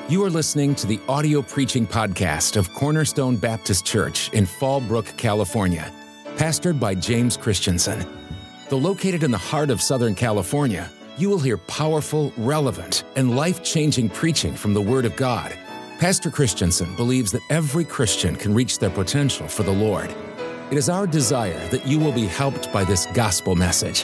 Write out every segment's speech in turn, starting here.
You are listening to the audio preaching podcast of Cornerstone Baptist Church in Fallbrook, California, pastored by James Christensen. Though located in the heart of Southern California, you will hear powerful, relevant, and life-changing preaching from the Word of God. Pastor Christensen believes that every Christian can reach their potential for the Lord. It is our desire that you will be helped by this gospel message.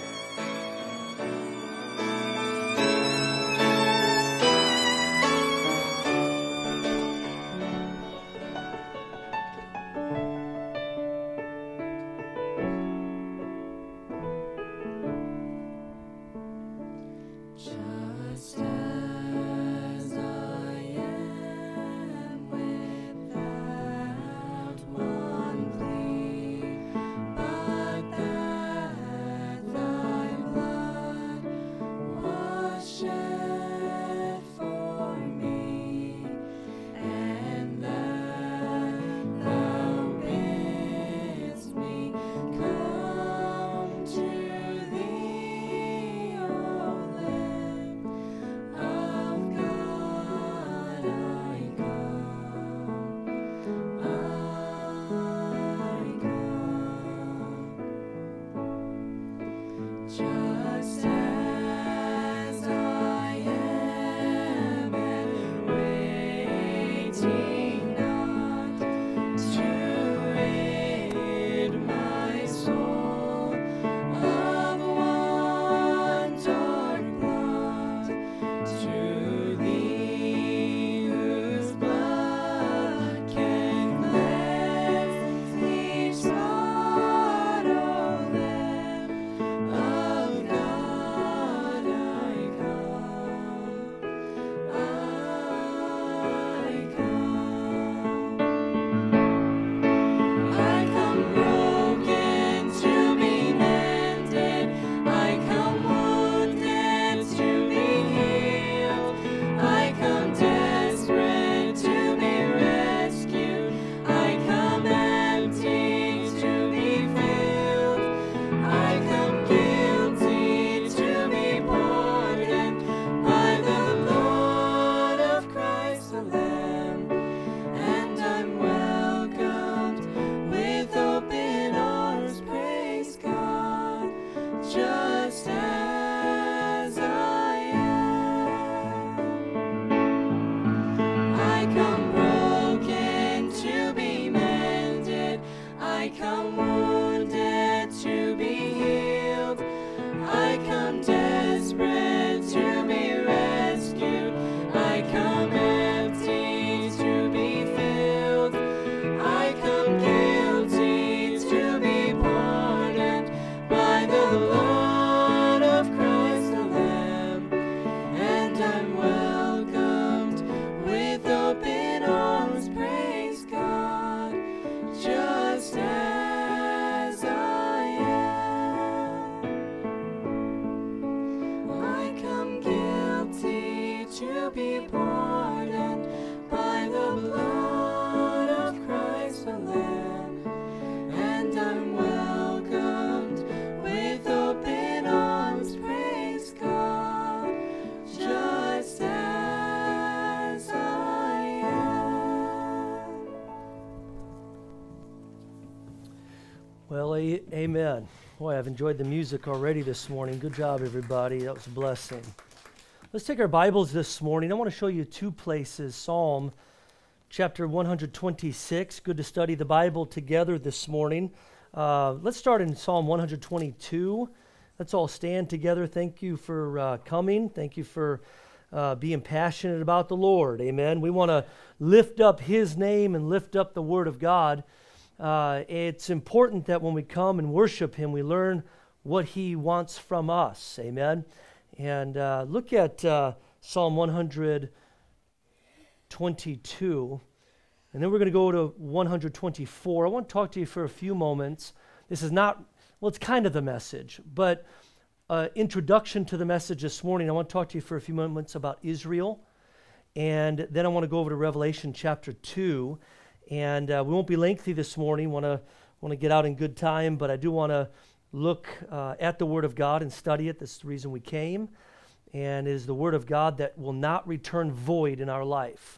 Well, amen. Boy, I've enjoyed the music already this morning. Good job, everybody. That was a blessing. Let's take our Bibles this morning. I want to show you two places. Psalm chapter 126. Good to study the Bible together this morning. Let's start in Psalm 122. Let's all stand together. Thank you for coming. Thank you for being passionate about the Lord. Amen. We want to lift up His name and lift up the Word of God. It's important that when we come and worship Him, we learn what He wants from us. Amen. And look at Psalm 122, and then we're going to go to 124. I want to talk to you for a few moments. This is not, well, it's kind of the message, but introduction to the message this morning. I want to talk to you for a few moments about Israel, and then I want to go over to Revelation chapter 2. And we won't be lengthy this morning. Want to get out in good time, but I do want to look at the Word of God and study it. That's the reason we came. and it is the Word of God that will not return void in our life.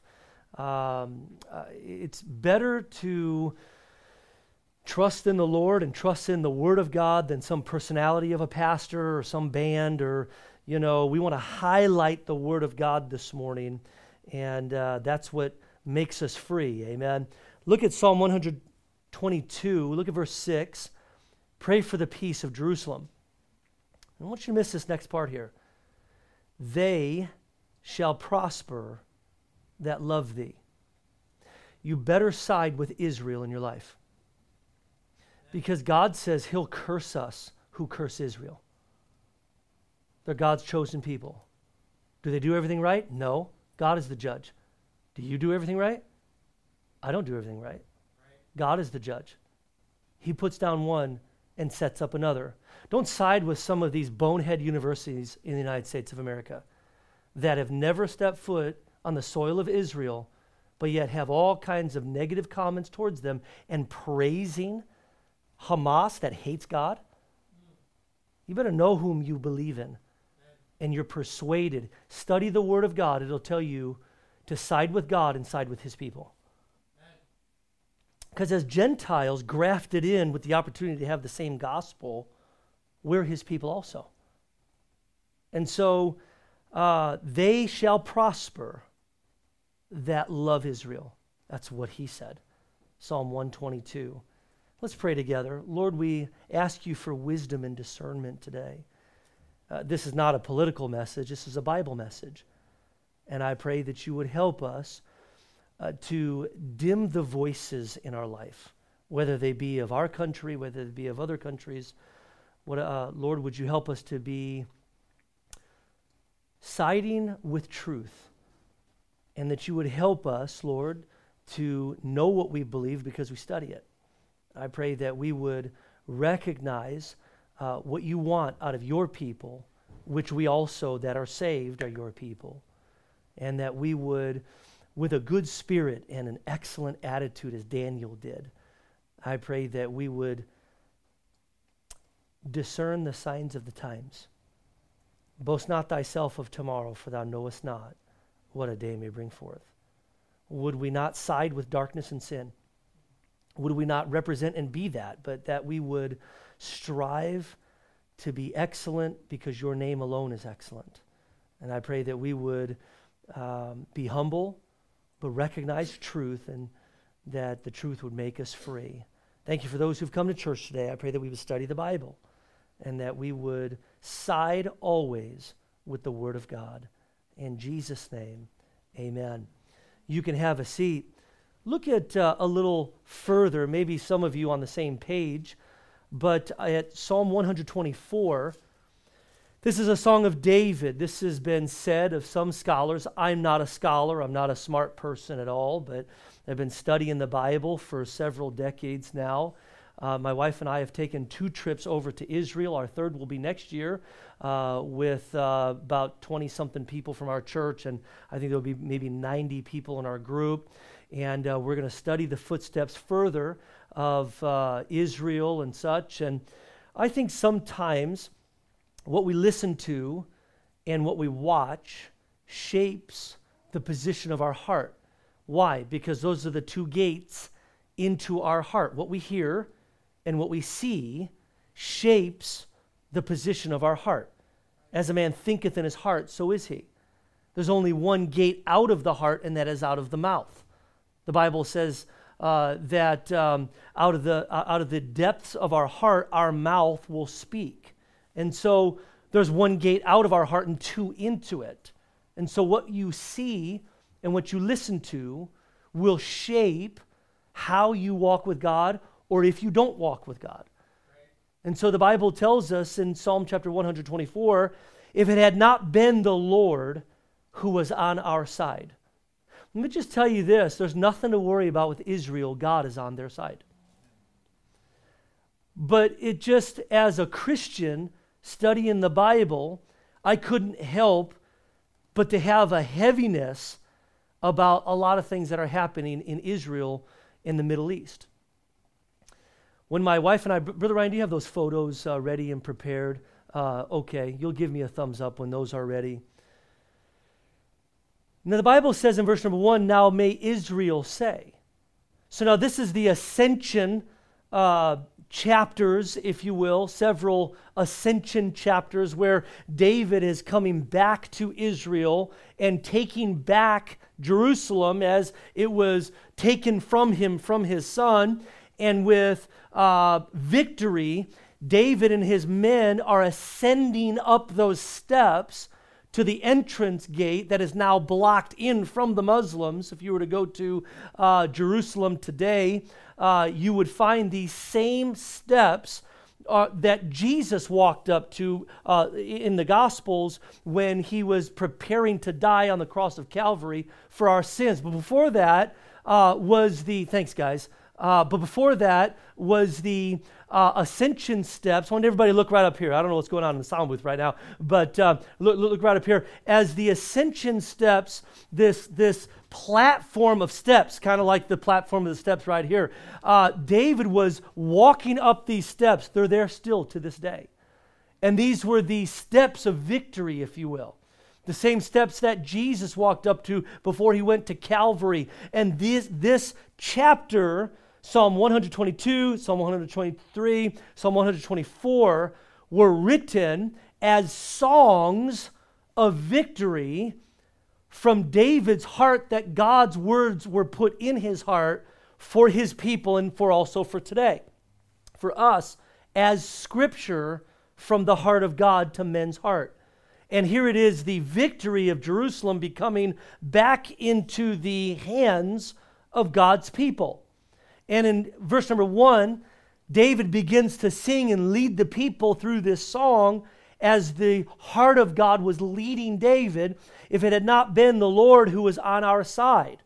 It's better to trust in the Lord and trust in the Word of God than some personality of a pastor or some band, or, we want to highlight the Word of God this morning, and that's what makes us free. Amen. Look at Psalm 122. Look at verse 6. Pray for the peace of Jerusalem. I don't want you to miss this next part here. They shall prosper that love thee. You better side with Israel in your life, because God says he'll curse us who curse Israel. They're God's chosen people. Do they do everything right? No. God is the judge. Do you do everything right? I don't do everything right. God is the judge. He puts down one and sets up another. Don't side with some of these bonehead universities in the United States of America that have never stepped foot on the soil of Israel, but yet have all kinds of negative comments towards them and praising Hamas that hates God. You better know whom you believe in, and you're persuaded. Study the Word of God. It'll tell you to side with God and side with his people. Because as Gentiles grafted in with the opportunity to have the same gospel, we're his people also. And so they shall prosper that love Israel. That's what he said. Psalm 122. Let's pray together. Lord, we ask you for wisdom and discernment today. This is not a political message. This is a Bible message. And I pray that you would help us to dim the voices in our life, whether they be of our country, whether they be of other countries. Lord, would you help us to be siding with truth, and that you would help us, Lord, to know what we believe because we study it. I pray that we would recognize what you want out of your people, which we also that are saved are your people, and that we would, with a good spirit and an excellent attitude as Daniel did, I pray that we would discern the signs of the times. Boast not thyself of tomorrow, for thou knowest not what a day may bring forth. Would we not side with darkness and sin? Would we not represent and be that, but that we would strive to be excellent because your name alone is excellent. And I pray that we would be humble, but recognize truth, and that the truth would make us free. Thank you for those who've come to church today. I pray that we would study the Bible, and that we would side always with the Word of God. In Jesus' name, amen. You can have a seat. Look at a little further, maybe some of you on the same page, but at Psalm 124, this is a song of David. This has been said of some scholars. I'm not a scholar. I'm not a smart person at all, but I've been studying the Bible for several decades now. My wife and I have taken 2 trips over to Israel. Our third will be next year with about 20-something people from our church, and I think there'll be maybe 90 people in our group. And we're going to study the footsteps further of Israel and such. And I think sometimes what we listen to and what we watch shapes the position of our heart. Why? Because those are the 2 gates into our heart. What we hear and what we see shapes the position of our heart. As a man thinketh in his heart, so is he. There's only one gate out of the heart, and that is out of the mouth. The Bible says that out of the depths of our heart, our mouth will speak. And so there's one gate out of our heart and 2 into it. And so what you see and what you listen to will shape how you walk with God, or if you don't walk with God. Right. And so the Bible tells us in Psalm chapter 124, if it had not been the Lord who was on our side. Let me just tell you this, there's nothing to worry about with Israel. God is on their side. But it just, as a Christian studying the Bible, I couldn't help but to have a heaviness about a lot of things that are happening in Israel in the Middle East. When my wife and I, Brother Ryan, do you have those photos ready and prepared? Okay, you'll give me a thumbs up when those are ready. Now the Bible says in verse number 1, now may Israel say. So now this is the ascension chapters, if you will, several ascension chapters where David is coming back to Israel and taking back Jerusalem as it was taken from him, from his son. And with victory, David and his men are ascending up those steps to the entrance gate that is now blocked in from the Muslims. If you were to go to Jerusalem today, you would find these same steps that Jesus walked up to in the Gospels when he was preparing to die on the cross of Calvary for our sins. But before that was the, thanks guys, but before that was the ascension steps. I want everybody to look right up here. I don't know what's going on in the sound booth right now, but look right up here. As the ascension steps, this platform of steps, kind of like the platform of the steps right here, David was walking up these steps. They're there still to this day. And these were the steps of victory, if you will. The same steps that Jesus walked up to before he went to Calvary. And this chapter, Psalm 122, Psalm 123, Psalm 124, were written as songs of victory from David's heart, that God's words were put in his heart for his people and also for today. For us, as scripture from the heart of God to men's heart. And here it is, the victory of Jerusalem becoming back into the hands of God's people. And in verse number 1, David begins to sing and lead the people through this song as the heart of God was leading David, if it had not been the Lord who was on our side.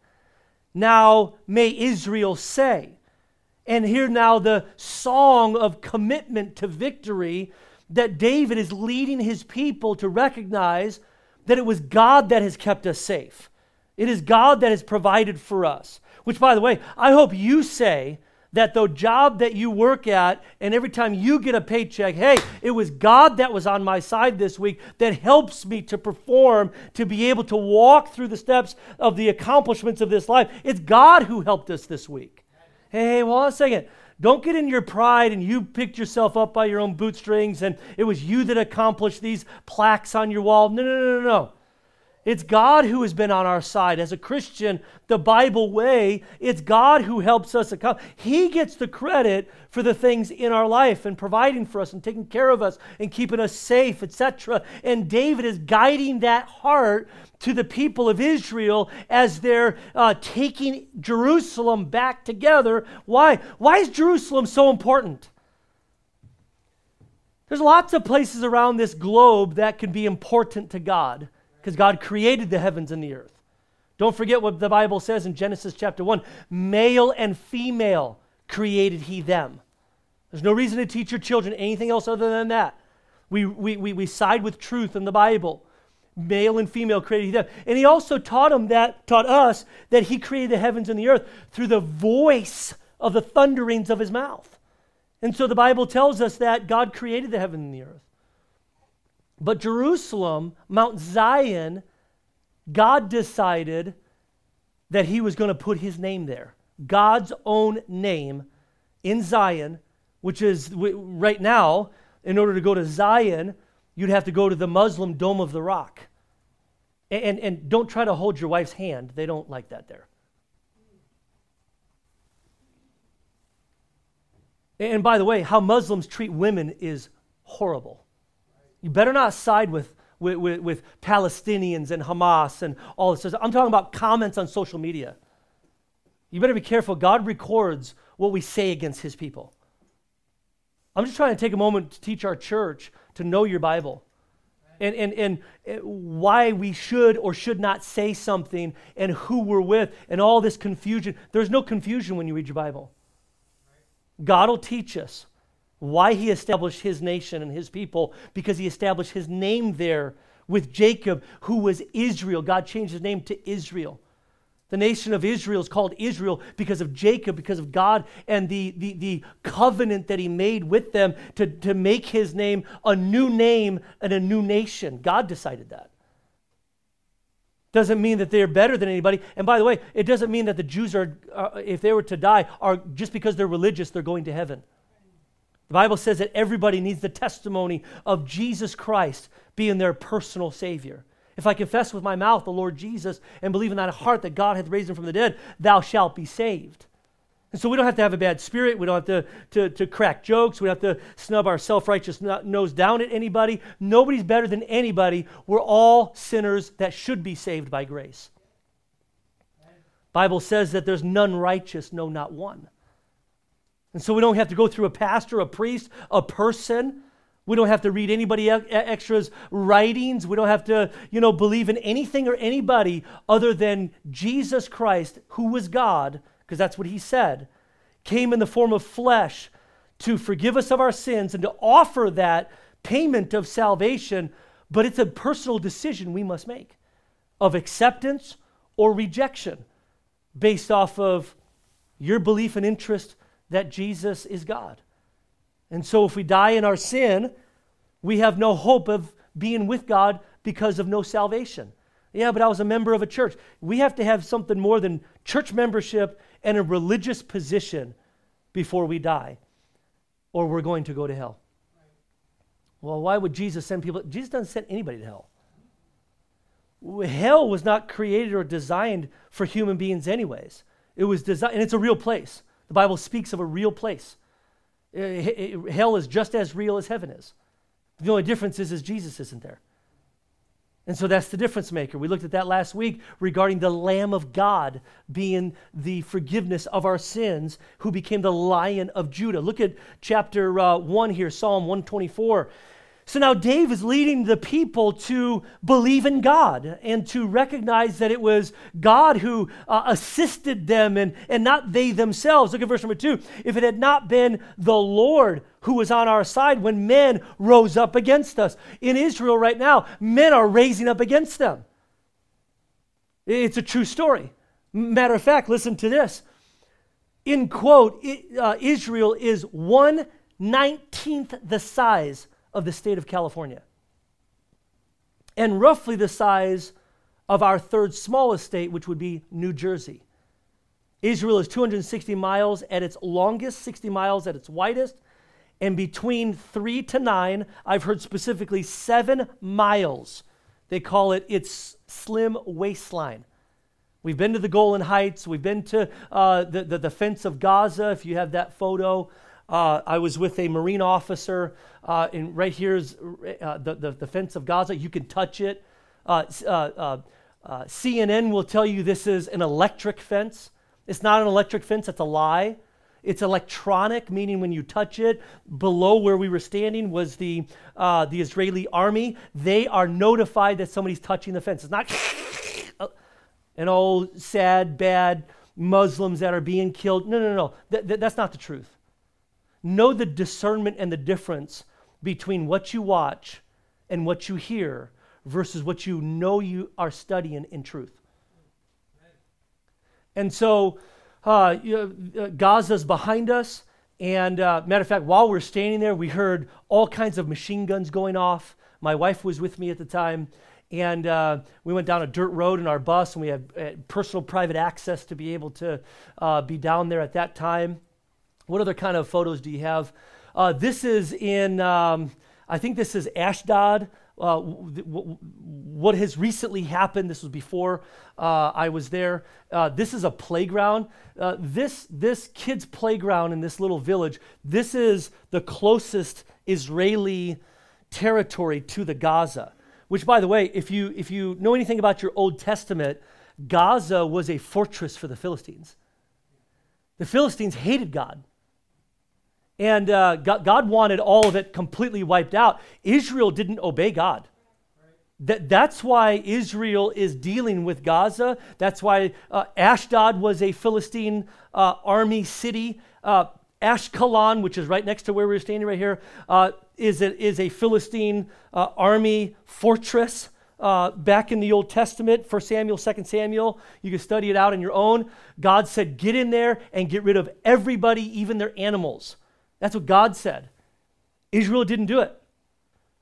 Now may Israel say. And here now the song of commitment to victory that David is leading his people to recognize that it was God that has kept us safe. It is God that has provided for us. Which, by the way, I hope you say that the job that you work at and every time you get a paycheck, hey, it was God that was on my side this week that helps me to perform, to be able to walk through the steps of the accomplishments of this life. It's God who helped us this week. Hey, hold on a second. Don't get in your pride and you picked yourself up by your own bootstrings and it was you that accomplished these plaques on your wall. No. It's God who has been on our side. As a Christian, the Bible way, it's God who helps us accomplish. He gets the credit for the things in our life and providing for us and taking care of us and keeping us safe, etc. And David is guiding that heart to the people of Israel as they're taking Jerusalem back together. Why? Why is Jerusalem so important? There's lots of places around this globe that can be important to God, because God created the heavens and the earth. Don't forget what the Bible says in Genesis chapter 1. Male and female created he them. There's no reason to teach your children anything else other than that. We side with truth in the Bible. Male and female created he them. And he also taught us that he created the heavens and the earth through the voice of the thunderings of his mouth. And so the Bible tells us that God created the heaven and the earth. But Jerusalem, Mount Zion, God decided that he was going to put his name there. God's own name in Zion, which is right now, in order to go to Zion, you'd have to go to the Muslim Dome of the Rock. And don't try to hold your wife's hand. They don't like that there. And by the way, how Muslims treat women is horrible. You better not side with Palestinians and Hamas and all this. I'm talking about comments on social media. You better be careful. God records what we say against his people. I'm just trying to take a moment to teach our church to know your Bible and why we should or should not say something and who we're with and all this confusion. There's no confusion when you read your Bible. God will teach us why he established his nation and his people, because he established his name there with Jacob, who was Israel. God changed his name to Israel. The nation of Israel is called Israel because of Jacob, because of God and the covenant that he made with them to make his name a new name and a new nation. God decided that. Doesn't mean that they're better than anybody. And by the way, it doesn't mean that the Jews are, if they were to die, are just because they're religious, they're going to heaven. The Bible says that everybody needs the testimony of Jesus Christ being their personal Savior. If I confess with my mouth the Lord Jesus and believe in thine heart that God hath raised him from the dead, thou shalt be saved. And so we don't have to have a bad spirit. We don't have to crack jokes. We don't have to snub our self-righteous nose down at anybody. Nobody's better than anybody. We're all sinners that should be saved by grace. Bible says that there's none righteous, no, not one. And so we don't have to go through a pastor, a priest, a person. We don't have to read anybody extra's writings. We don't have to, believe in anything or anybody other than Jesus Christ, who was God, because that's what he said, came in the form of flesh to forgive us of our sins and to offer that payment of salvation, but it's a personal decision we must make of acceptance or rejection based off of your belief and interest that Jesus is God. And so if we die in our sin, we have no hope of being with God because of no salvation. Yeah, but I was a member of a church. We have to have something more than church membership and a religious position before we die, or we're going to go to hell. Well, why would Jesus send people? Jesus doesn't send anybody to hell. Hell was not created or designed for human beings anyways. It was designed, and it's a real place. The Bible speaks of a real place. Hell is just as real as heaven is. The only difference is Jesus isn't there. And so that's the difference maker. We looked at that last week regarding the Lamb of God being the forgiveness of our sins, who became the Lion of Judah. Look at chapter 1 here, Psalm 124. So now Dave is leading the people to believe in God and to recognize that it was God who assisted them and not they themselves. Look at verse number 2. If it had not been the Lord who was on our side when men rose up against us. In Israel right now, men are raising up against them. It's a true story. Matter of fact, listen to this. In quote, Israel is 1/19th the size of the state of California, and roughly the size of our third smallest state, which would be New Jersey. Israel is 260 miles at its longest, 60 miles at its widest, and between 3 to 9, I've heard specifically 7 miles. They call it its slim waistline. We've been to the Golan Heights. We've been to the fence of Gaza, if you have that photo. I was with a Marine officer, and right here is the fence of Gaza. You can touch it. CNN will tell you this is an electric fence. It's not an electric fence, that's a lie. It's electronic, meaning when you touch it, below where we were standing was the Israeli army. They are notified that somebody's touching the fence. It's not an old, sad, bad Muslims that are being killed. No. That's not the truth. Know the discernment and the difference between what you watch and what you hear versus what you know you are studying in truth. And so Gaza's behind us, and matter of fact, while we're standing there, we heard all kinds of machine guns going off. My wife was with me at the time, and we went down a dirt road in our bus, and we had personal private access to be able to be down there at that time. What other kind of photos do you have? This is in, I think this is Ashdod. What has recently happened, this was before I was there. This is a playground. This kid's playground in this little village, this is the closest Israeli territory to the Gaza, which, by the way, if you know anything about your Old Testament, Gaza was a fortress for the Philistines. The Philistines hated God. And God wanted all of it completely wiped out. Israel didn't obey God. That's why Israel is dealing with Gaza. That's why Ashdod was a Philistine army city. Ashkelon, which is right next to where we're standing right here, is a Philistine army fortress. Back in the Old Testament, 1 Samuel, 2 Samuel, you can study it out on your own. God said, get in there and get rid of everybody, even their animals. That's what God said. Israel didn't do it.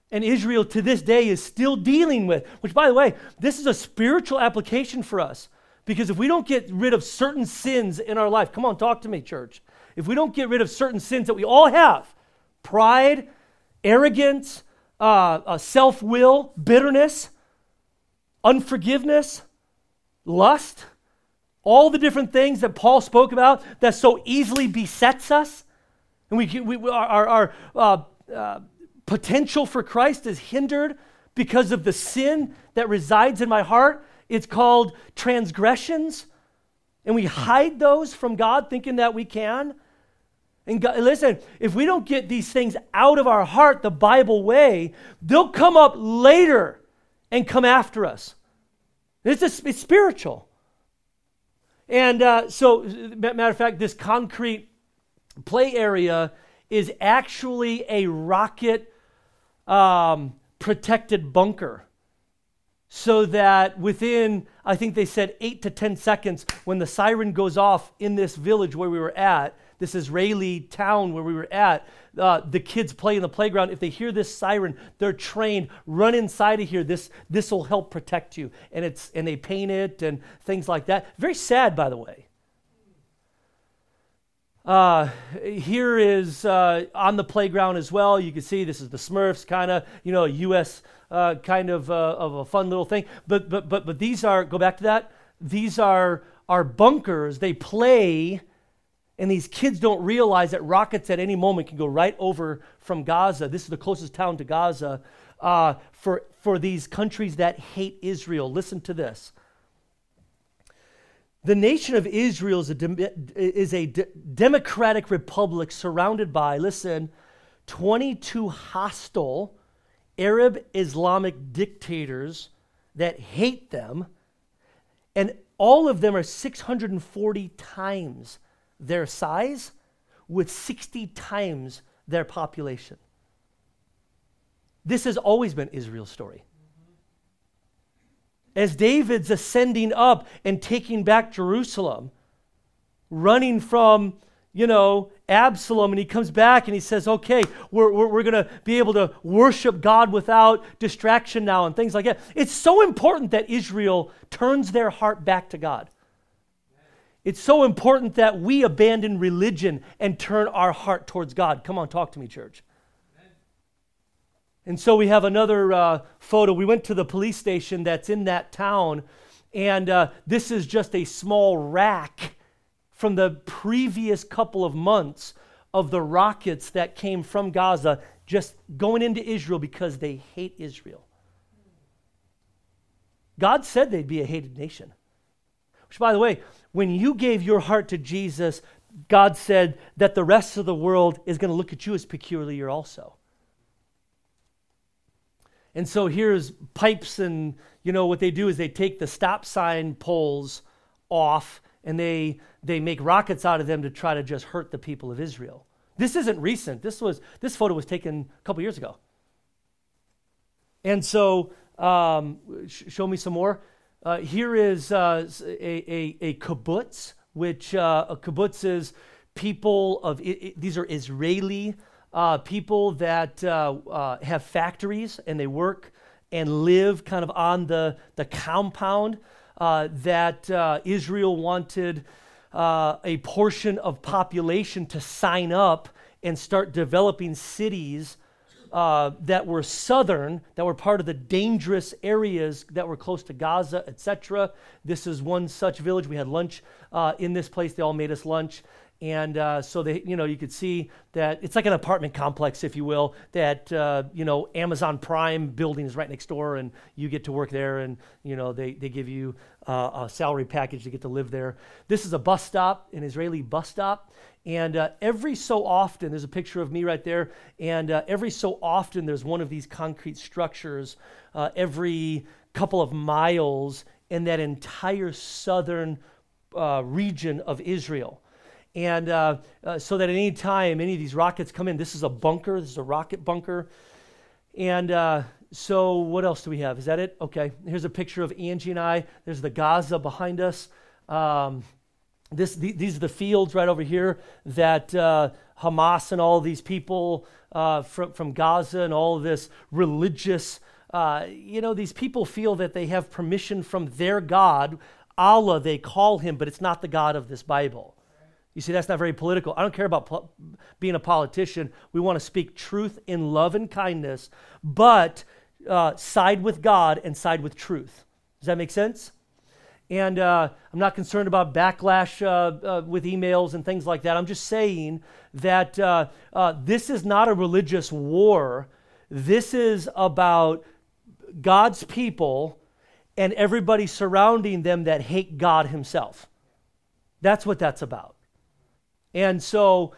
And Israel to this day is still dealing with, which by the way, this is a spiritual application for us. Because if we don't get rid of certain sins in our life, come on, talk to me, church. If we don't get rid of certain sins that we all have, pride, arrogance, self-will, bitterness, unforgiveness, lust, all the different things that Paul spoke about that so easily besets us, and our potential for Christ is hindered because of the sin that resides in my heart. It's called transgressions, and we hide those from God thinking that we can. And God, listen, if we don't get these things out of our heart the Bible way, they'll come up later and come after us. It's spiritual. And so, matter of fact, this concrete play area is actually a rocket protected bunker. So that within, I think they said 8 to 10 seconds, when the siren goes off in this village where we were at, this Israeli town where we were at, the kids play in the playground. If they hear this siren, they're trained, run inside of here. This will help protect you. And they paint it and things like that. Very sad, by the way. Here is on the playground as well. You can see this is the Smurfs, kind of, U.S. Kind of a fun little thing. But these are, go back to that, these are bunkers. They play, and these kids don't realize that rockets at any moment can go right over from Gaza. This is the closest town to Gaza. For these countries that hate Israel, listen to this. The nation of Israel is a democratic republic surrounded by, listen, 22 hostile Arab Islamic dictators that hate them, and all of them are 640 times their size with 60 times their population. This has always been Israel's story. As David's ascending up and taking back Jerusalem, running from, Absalom, and he comes back and he says, okay, we're going to be able to worship God without distraction now and things like that. It's so important that Israel turns their heart back to God. It's so important that we abandon religion and turn our heart towards God. Come on, talk to me, church. And so we have another photo. We went to the police station that's in that town, and this is just a small rack from the previous couple of months of the rockets that came from Gaza just going into Israel because they hate Israel. God said they'd be a hated nation. Which, by the way, when you gave your heart to Jesus, God said that the rest of the world is going to look at you as peculiar also. And so here's pipes, and what they do is they take the stop sign poles off, and they make rockets out of them to try to just hurt the people of Israel. This isn't recent. This photo was taken a couple years ago. And so, show me some more. Here is a kibbutz, which a kibbutz is people of, these are Israeli people that have factories, and they work and live kind of on the compound that Israel wanted a portion of population to sign up and start developing cities that were southern, that were part of the dangerous areas that were close to Gaza, etc. This is one such village. We had lunch in this place. They all made us lunch. And so they, you could see that it's like an apartment complex, if you will, that, Amazon Prime building is right next door, and you get to work there, and, they give you a salary package to get to live there. This is a bus stop, an Israeli bus stop. And every so often, there's a picture of me right there, and every so often there's one of these concrete structures every couple of miles in that entire southern region of Israel. And so that at any time any of these rockets come in, this is a bunker, this is a rocket bunker. And so what else do we have? Is that it? Okay, here's a picture of Angie and I. There's the Gaza behind us. These are the fields right over here that Hamas and all these people from Gaza and all of this religious, these people feel that they have permission from their God, Allah they call him, but it's not the God of this Bible. You see, that's not very political. I don't care about being a politician. We want to speak truth in love and kindness, but side with God and side with truth. Does that make sense? And I'm not concerned about backlash with emails and things like that. I'm just saying that this is not a religious war. This is about God's people and everybody surrounding them that hate God himself. That's what that's about. And so,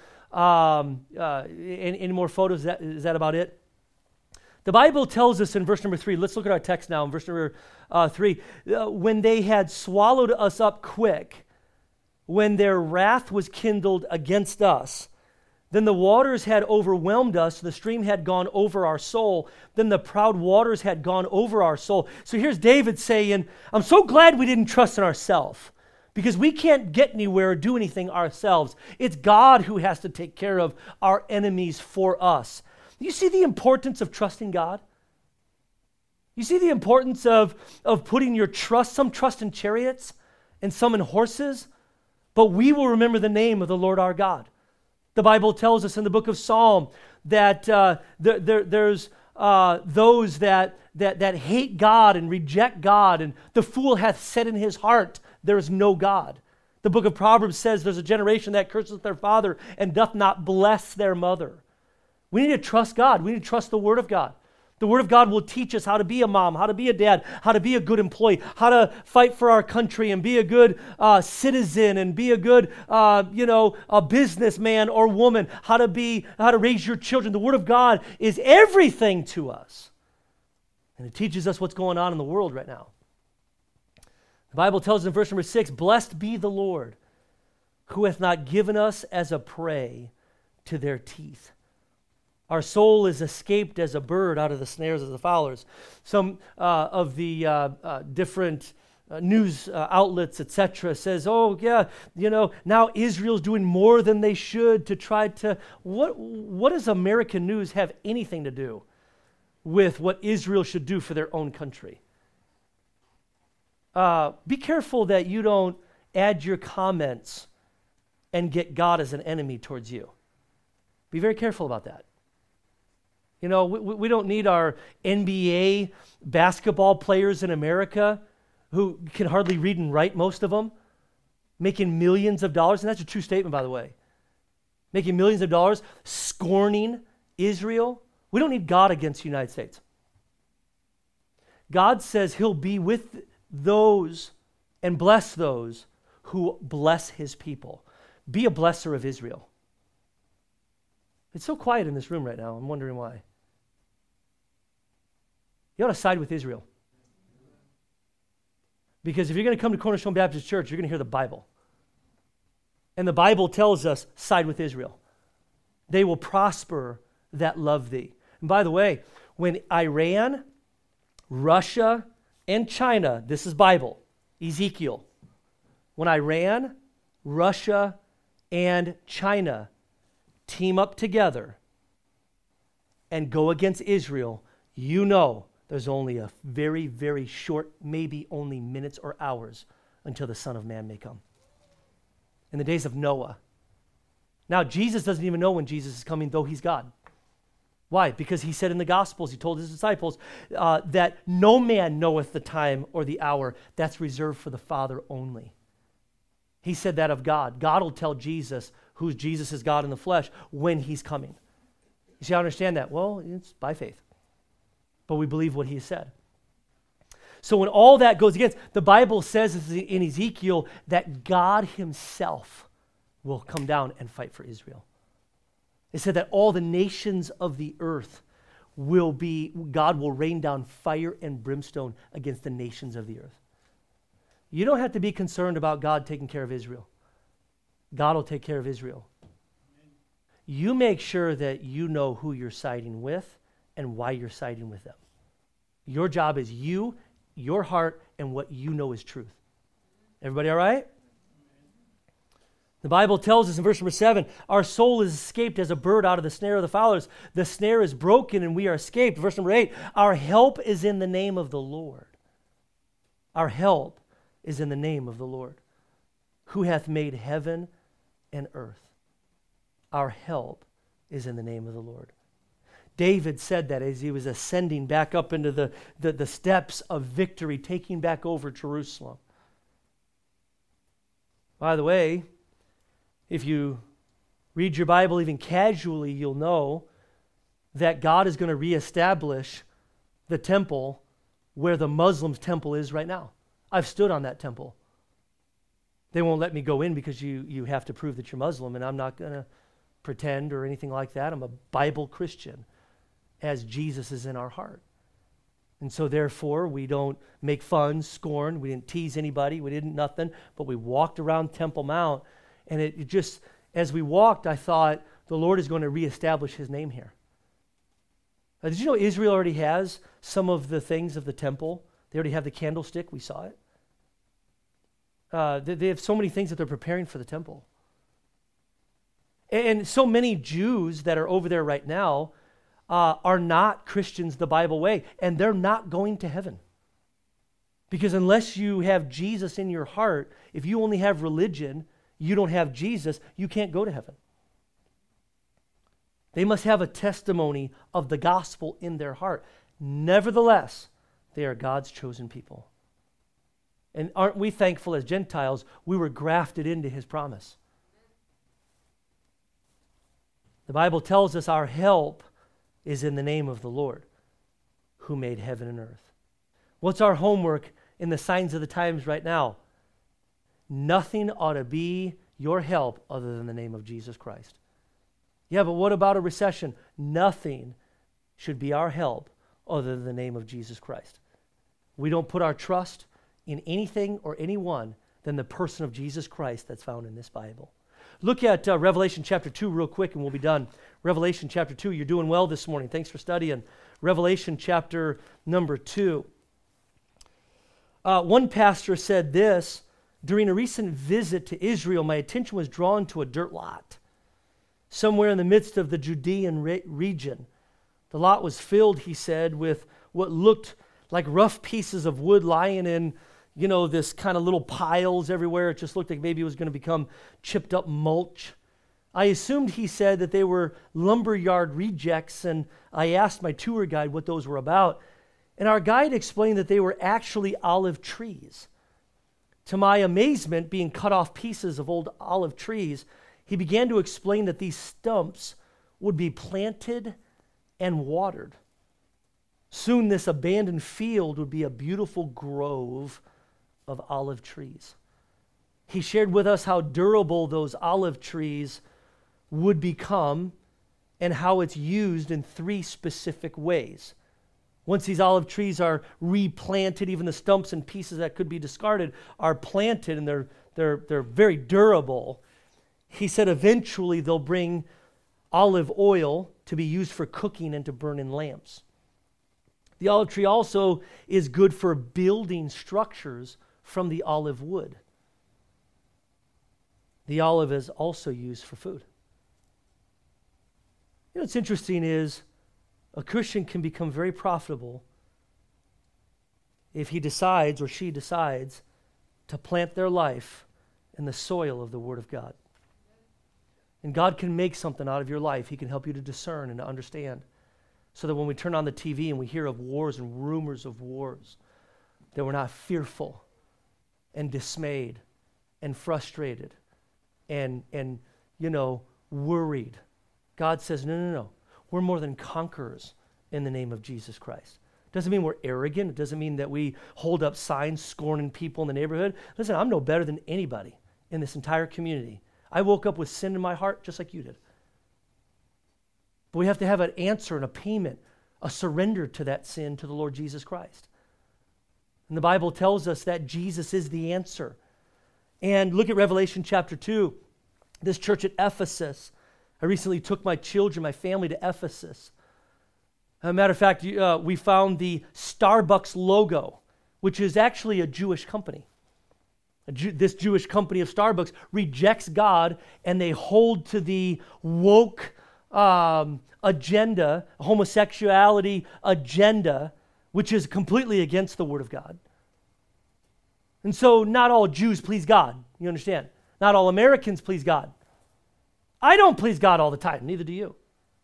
any more photos? Is that about it? The Bible tells us in verse number 3, let's look at our text now in verse number 3. When they had swallowed us up quick, when their wrath was kindled against us, then the waters had overwhelmed us, the stream had gone over our soul, then the proud waters had gone over our soul. So here's David saying, I'm so glad we didn't trust in ourselves, because we can't get anywhere or do anything ourselves. It's God who has to take care of our enemies for us. You see the importance of trusting God? You see the importance of putting your trust, some trust in chariots and some in horses, but we will remember the name of the Lord our God. The Bible tells us in the book of Psalm that there's those that hate God and reject God, and the fool hath said in his heart, there is no God. The book of Proverbs says there's a generation that curses their father and doth not bless their mother. We need to trust God. We need to trust the Word of God. The Word of God will teach us how to be a mom, how to be a dad, how to be a good employee, how to fight for our country and be a good citizen and be a good, a businessman or woman, how to raise your children. The Word of God is everything to us. And it teaches us what's going on in the world right now. The Bible tells us in verse number 6, blessed be the Lord, who hath not given us as a prey to their teeth. Our soul is escaped as a bird out of the snares of the fowlers. Some of the different news outlets, etc., says, now Israel's doing more than they should to try to... What does American news have anything to do with what Israel should do for their own country? Be careful that you don't add your comments and get God as an enemy towards you. Be very careful about that. We don't need our NBA basketball players in America who can hardly read and write, most of them, making millions of dollars, and that's a true statement, by the way, making millions of dollars, scorning Israel. We don't need God against the United States. God says he'll be with those and bless those who bless his people. Be a blesser of Israel. It's so quiet in this room right now. I'm wondering why. You ought to side with Israel. Because if you're going to come to Cornerstone Baptist Church, you're going to hear the Bible. And the Bible tells us, side with Israel. They will prosper that love thee. And by the way, when Iran, Russia, and China, this is Bible, Ezekiel. When Iran, Russia, and China team up together and go against Israel, there's only a very, very short, maybe only minutes or hours until the Son of Man may come. In the days of Noah. Now, Jesus doesn't even know when Jesus is coming, though he's God. Why? Because he said in the Gospels, he told his disciples, that no man knoweth the time or the hour. That's reserved for the Father only. He said that of God. God will tell Jesus, who Jesus is God in the flesh, when he's coming. You see, I understand that. Well, it's by faith. But we believe what he has said. So when all that goes against, the Bible says in Ezekiel that God himself will come down and fight for Israel. It said that all the nations of the earth God will rain down fire and brimstone against the nations of the earth. You don't have to be concerned about God taking care of Israel. God will take care of Israel. You make sure that you know who you're siding with and why you're siding with them. Your job is you, your heart, and what you know is truth. Everybody all right? The Bible tells us in verse number 7, our soul is escaped as a bird out of the snare of the fowlers. The snare is broken and we are escaped. Verse number 8, our help is in the name of the Lord. Our help is in the name of the Lord, who hath made heaven and earth. Our help is in the name of the Lord. David said that as he was ascending back up into the steps of victory, taking back over Jerusalem. By the way, if you read your Bible even casually, you'll know that God is going to reestablish the temple where the Muslims' temple is right now. I've stood on that temple. They won't let me go in because you have to prove that you're Muslim, and I'm not going to pretend or anything like that. I'm a Bible Christian, as Jesus is in our heart. And so therefore, we don't make fun, scorn, we didn't tease anybody, we didn't nothing, but we walked around Temple Mount, and it just, as we walked, I thought, the Lord is going to reestablish his name here. Did you know Israel already has some of the things of the temple? They already have the candlestick, we saw it. They have so many things that they're preparing for the temple. And so many Jews that are over there right now are not Christians the Bible way, and they're not going to heaven. Because unless you have Jesus in your heart, if you only have religion, you don't have Jesus, you can't go to heaven. They must have a testimony of the gospel in their heart. Nevertheless, they are God's chosen people. And aren't we thankful as Gentiles, we were grafted into his promise? The Bible tells us our help is in the name of the Lord, who made heaven and earth. What's our homework in the signs of the times right now? Nothing ought to be your help other than the name of Jesus Christ. Yeah, but what about a recession? Nothing should be our help other than the name of Jesus Christ. We don't put our trust in anything or anyone than the person of Jesus Christ that's found in this Bible. Look at Revelation chapter 2 real quick and we'll be done. Revelation chapter 2, you're doing well this morning. Thanks for studying. Revelation chapter number 2. One pastor said this, during a recent visit to Israel, my attention was drawn to a dirt lot somewhere in the midst of the Judean region. The lot was filled, he said, with what looked like rough pieces of wood lying in, this kind of little piles everywhere. It just looked like maybe it was going to become chipped up mulch. I assumed, he said, that they were lumberyard rejects, and I asked my tour guide what those were about. And our guide explained that they were actually olive trees. To my amazement, being cut off pieces of old olive trees, he began to explain that these stumps would be planted and watered. Soon this abandoned field would be a beautiful grove of olive trees. He shared with us how durable those olive trees would become and how it's used in 3 specific ways. Once these olive trees are replanted, even the stumps and pieces that could be discarded are planted, and they're very durable. He said eventually they'll bring olive oil to be used for cooking and to burn in lamps. The olive tree also is good for building structures from the olive wood. The olive is also used for food. What's interesting is a Christian can become very profitable if he decides or she decides to plant their life in the soil of the Word of God. And God can make something out of your life. He can help you to discern and to understand, so that when we turn on the TV and we hear of wars and rumors of wars, that we're not fearful and dismayed and frustrated and worried. God says, no. We're more than conquerors in the name of Jesus Christ. Doesn't mean we're arrogant. It doesn't mean that we hold up signs scorning people in the neighborhood. Listen, I'm no better than anybody in this entire community. I woke up with sin in my heart just like you did. But we have to have an answer and a payment, a surrender to that sin to the Lord Jesus Christ. And the Bible tells us that Jesus is the answer. And look at Revelation chapter 2. This church at Ephesus. I recently took my children, my family to Ephesus. As a matter of fact, we found the Starbucks logo, which is actually a Jewish company. This Jewish company of Starbucks rejects God, and they hold to the woke agenda, homosexuality agenda, which is completely against the Word of God. And so not all Jews please God, you understand? Not all Americans please God. I don't please God all the time, neither do you.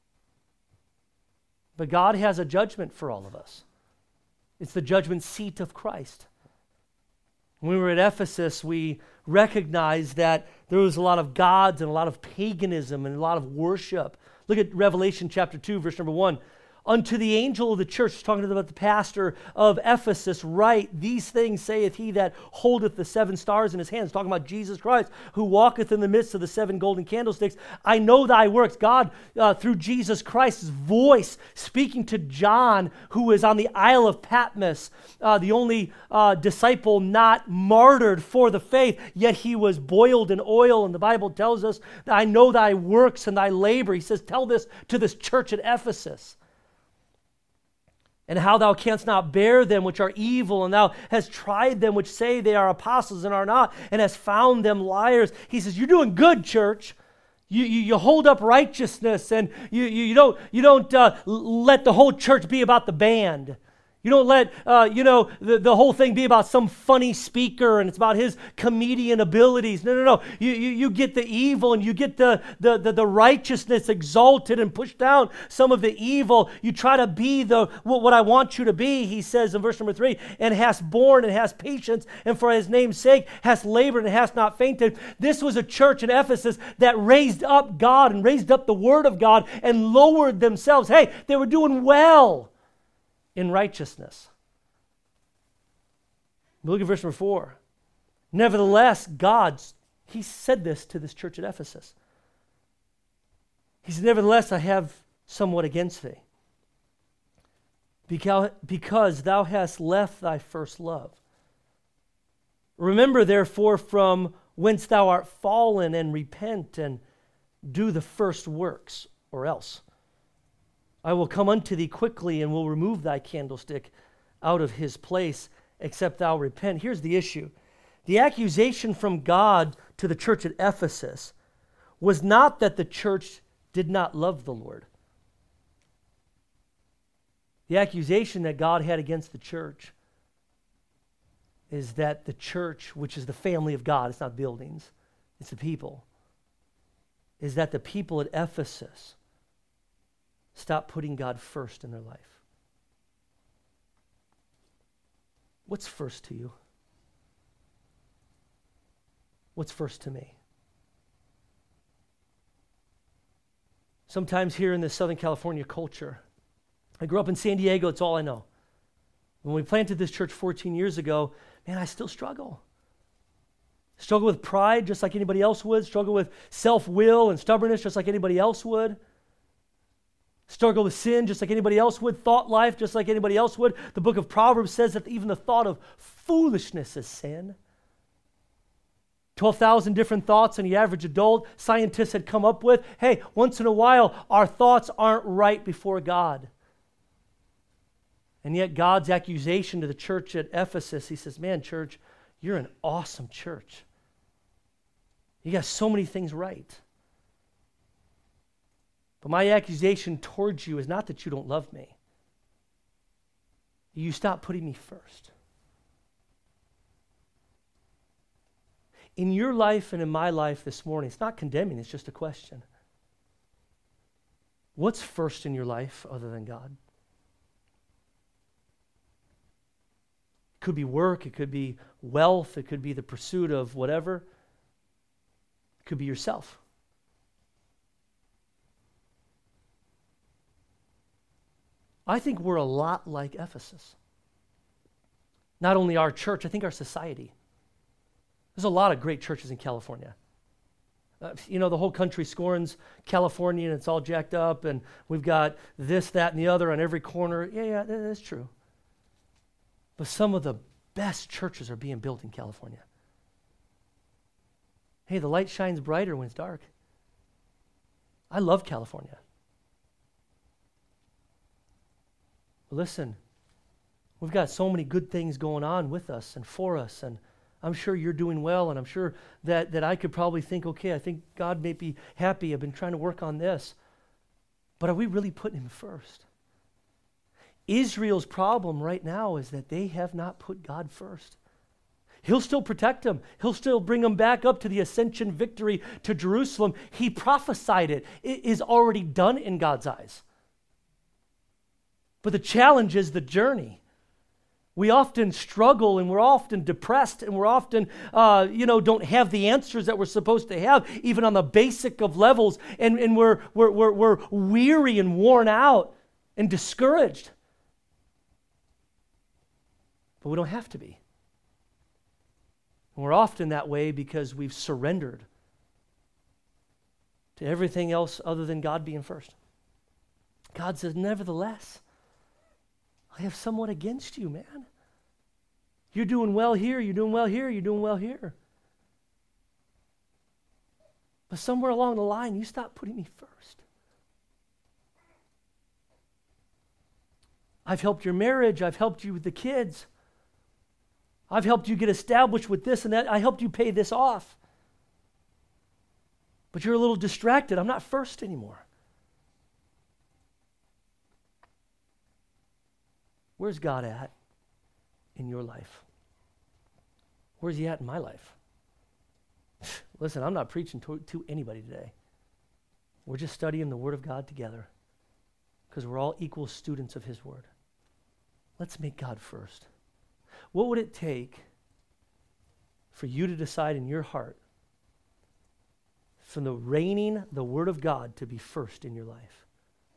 But God has a judgment for all of us. It's the judgment seat of Christ. When we were at Ephesus, we recognized that there was a lot of gods and a lot of paganism and a lot of worship. Look at Revelation chapter 2, verse number 1. Unto the angel of the church, talking about the pastor of Ephesus, write, these things saith he that holdeth the 7 stars in his hands, talking about Jesus Christ, who walketh in the midst of the 7 golden candlesticks. I know thy works. God, through Jesus Christ's voice, speaking to John, who is on the Isle of Patmos, the only disciple not martyred for the faith, yet he was boiled in oil, and the Bible tells us, I know thy works and thy labor. He says, tell this to this church at Ephesus. And how thou canst not bear them which are evil, and thou hast tried them which say they are apostles and are not, and hast found them liars. He says, you're doing good, church. You hold up righteousness, and you don't let the whole church be about the band. You don't let, the whole thing be about some funny speaker and it's about his comedian abilities. No. You get the evil and you get the righteousness exalted and pushed down some of the evil. You try to be what I want you to be, he says in verse number 3, and hast borne and hast patience, and for his name's sake hast labored and hast not fainted. This was a church in Ephesus that raised up God and raised up the word of God and lowered themselves. Hey, they were doing well in righteousness. Look at verse number 4. Nevertheless, he said this to this church at Ephesus. He said, nevertheless, I have somewhat against thee, because thou hast left thy first love. Remember, therefore, from whence thou art fallen, and repent, and do the first works, or else I will come unto thee quickly, and will remove thy candlestick out of his place, except thou repent. Here's the issue. The accusation from God to the church at Ephesus was not that the church did not love the Lord. The accusation that God had against the church is that the church, which is the family of God, it's not buildings, it's the people, is that the people at Ephesus stop putting God first in their life. What's first to you? What's first to me? Sometimes here in the Southern California culture, I grew up in San Diego, it's all I know. When we planted this church 14 years ago, man, I still struggle. Struggle with pride just like anybody else would. Struggle with self-will and stubbornness just like anybody else would. Struggle with sin just like anybody else would. Thought life just like anybody else would. The book of Proverbs says that even the thought of foolishness is sin. 12,000 different thoughts in the average adult scientists had come up with. Hey, once in a while, our thoughts aren't right before God. And yet God's accusation to the church at Ephesus, he says, man, church, you're an awesome church. You got so many things right. But my accusation towards you is not that you don't love me. You stop putting me first. In your life and in my life this morning, it's not condemning, it's just a question. What's first in your life other than God? It could be work, it could be wealth, it could be the pursuit of whatever. It could be yourself. I think we're a lot like Ephesus. Not only our church, I think our society. There's a lot of great churches in California. The whole country scorns California and it's all jacked up and we've got this, that, and the other on every corner. Yeah, that's true. But some of the best churches are being built in California. Hey, the light shines brighter when it's dark. I love California. But listen, we've got so many good things going on with us and for us, and I'm sure you're doing well, and I'm sure that I could probably think, okay, I think God may be happy. I've been trying to work on this. But are we really putting him first? Israel's problem right now is that they have not put God first. He'll still protect them. He'll still bring them back up to the ascension victory to Jerusalem. He prophesied it. It is already done in God's eyes. But the challenge is the journey. We often struggle, and we're often depressed, and we're often, don't have the answers that we're supposed to have, even on the basic of levels, and we're weary and worn out and discouraged. But we don't have to be. And we're often that way because we've surrendered to everything else other than God being first. God says, nevertheless, I have somewhat against you, man. You're doing well here, you're doing well here, you're doing well here. But somewhere along the line, you stop putting me first. I've helped your marriage, I've helped you with the kids. I've helped you get established with this and that. I helped you pay this off. But you're a little distracted. I'm not first anymore. Where's God at in your life? Where's he at in my life? Listen, I'm not preaching to anybody today. We're just studying the Word of God together because we're all equal students of his Word. Let's make God first. What would it take for you to decide in your heart from the Word of God to be first in your life?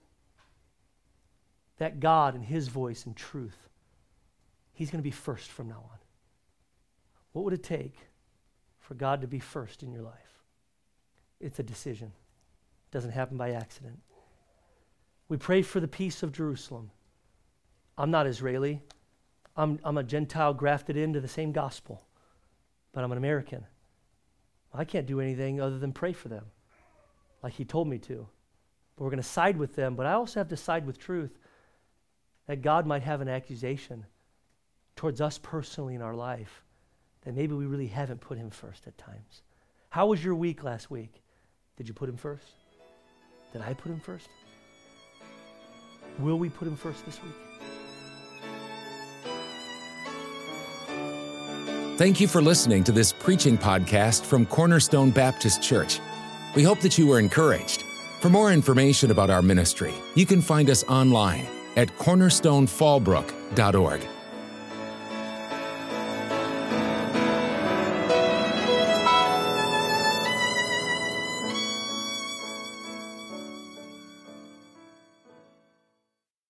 That God and his voice and truth, he's going to be first from now on. What would it take for God to be first in your life? It's a decision. It doesn't happen by accident. We pray for the peace of Jerusalem. I'm not Israeli. I'm a Gentile grafted into the same gospel, but I'm an American. I can't do anything other than pray for them, like he told me to. But we're going to side with them, but I also have to side with truth that God might have an accusation towards us personally in our life that maybe we really haven't put him first at times. How was your week last week? Did you put him first? Did I put him first? Will we put him first this week? Thank you for listening to this preaching podcast from Cornerstone Baptist Church. We hope that you were encouraged. For more information about our ministry, you can find us online at cornerstonefallbrook.org.